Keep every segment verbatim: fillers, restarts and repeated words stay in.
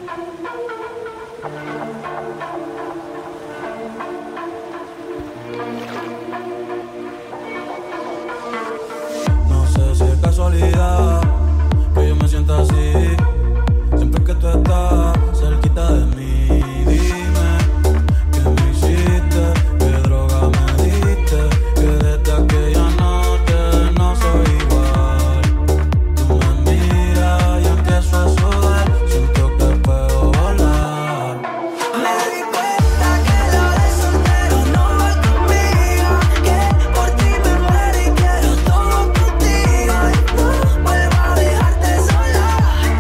No sé si es casualidad que yo me siento así siempre que tú estás cerquita de mí. Dime qué me hiciste, qué droga me diste, que desde aquella noche no soy igual. Tú me miras y empiezo a sudar, siento que puedo volar. Me di cuenta que lo de soltero no va conmigo, que por ti me muero y quiero todo contigo. No vuelvo a dejarte sola,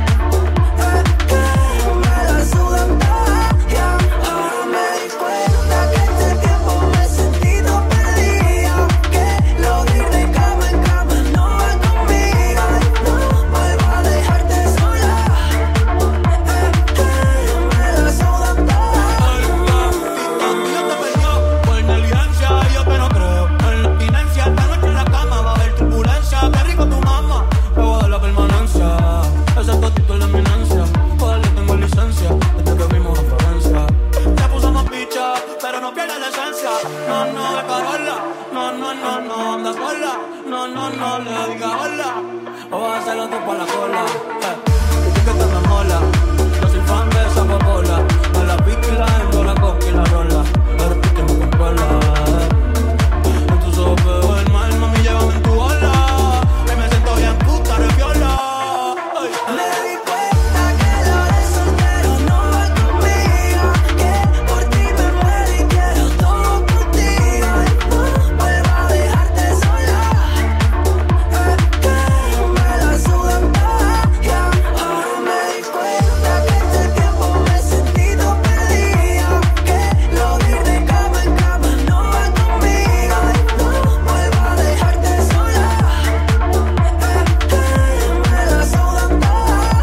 es que me la sudan todas. Y ahora me di cuenta que este tiempo me he sentido perdida, que lo de ir de cama en cama no va conmigo. No vuelvo a dejarte sola, es que me la sudan todas. Yo te perdió por negligencia, yo que no creo en la abstinencia. Esta noche en la cama va a haber turbulencia. Qué rico tu mamá, luego de la permanencia. Ese totito es la eminencia, joder, tengo licencia desde que vimos a Florencia. Le pusimos picha, pero no pierde la esencia. No, no, de Carola, no, no, no, no, anda sola. No, no, no, le diga hola, o vas a hacer otro por la cola. Eh, y que te me mola, yo soy fan de esa popola. Me la pico y la entro, la coca y la rola. Eres tú que me controla. En tus ojos veo el mal, mami, llévame en tu ola. Que me siento bien puta, de viola. Ay. Me di cuenta que lo de soltero no va conmigo, que por ti me muero y quiero todo contigo. No vuelvo a dejarte sola, es que me la sudan todas. Y ahora me di cuenta que este tiempo me he sentido perdida, que lo de ir de cama en cama no va conmigo. No vuelvo a dejarte sola, es que me la sudan todas.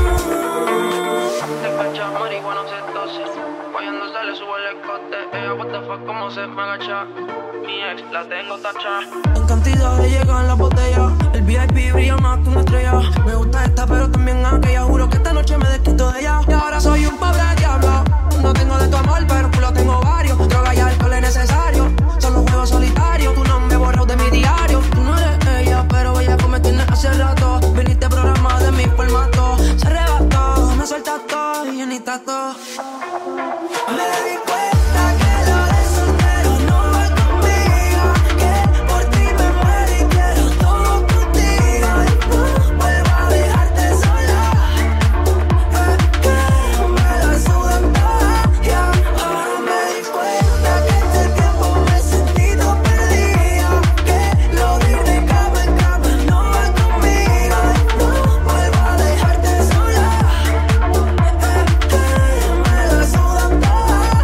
Te cacha, marihuana doce. Cuando sale sube el escote. Ella what the fuck como se me agacha. Mi ex la tengo tacha. En cantidades llegan las botellas, el V I P brilla más que una estrella. Me gusta esta pero también aquella, juro que esta noche me desquito de ella. Y ahora soy un pobre diablo, no tengo de tu amor pero culo tengo varios. Droga y alcohol es necesario, son los juegos solitarios. Tu nombre borrado de mi diario. Tú no eres ella pero ella me tienes hace rato. Viniste programa de mi formato, se arrebató, me sueltas todo y llenita todo. Me di cuenta que lo de soltero no va conmigo, que por ti me muero y quiero todo contigo. No vuelvo a dejarte sola, es que me la sudan todas. Y ahora me di cuenta que este tiempo me he sentido perdida, que lo de ir de cama en cama no va conmigo. No vuelvo a dejarte sola, es que me la sudan todas.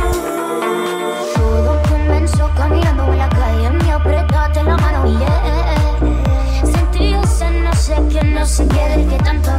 Todo comenzó caminando en la calle, me apretaste la mano y yeah. Sentí ese no sé qué, no sé qué, del que tanto